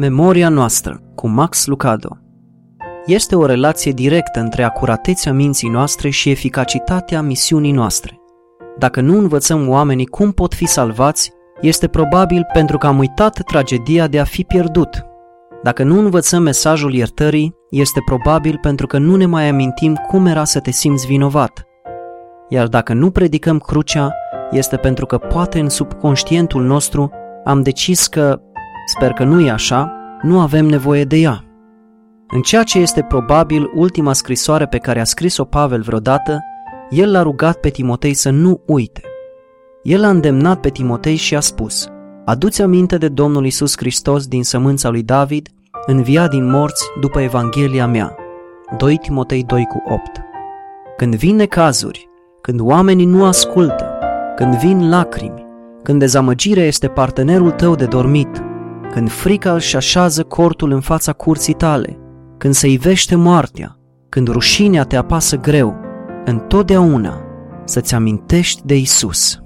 Memoria noastră cu Max Lucado. Este o relație directă între acuratețea minții noastre și eficacitatea misiunii noastre. Dacă nu învățăm oamenii cum pot fi salvați, este probabil pentru că am uitat tragedia de a fi pierdut. Dacă nu învățăm mesajul iertării, este probabil pentru că nu ne mai amintim cum era să te simți vinovat. Iar dacă nu predicăm crucea, este pentru că poate în subconștientul nostru am decis că, sper că nu e așa, nu avem nevoie de ea. În ceea ce este probabil ultima scrisoare pe care a scris-o Pavel vreodată, el l-a rugat pe Timotei să nu uite. El a îndemnat pe Timotei și a spus: adu-ți aminte de Domnul Iisus Hristos din sămânța lui David, înviat din morți după Evanghelia mea. 2 Timotei 2:8. Când vin necazuri, când oamenii nu ascultă, când vin lacrimi, când dezamăgirea este partenerul tău de dormit, când frica își așează cortul în fața curții tale, când se ivește moartea, când rușinea te apasă greu, întotdeauna să-ți amintești de Iisus.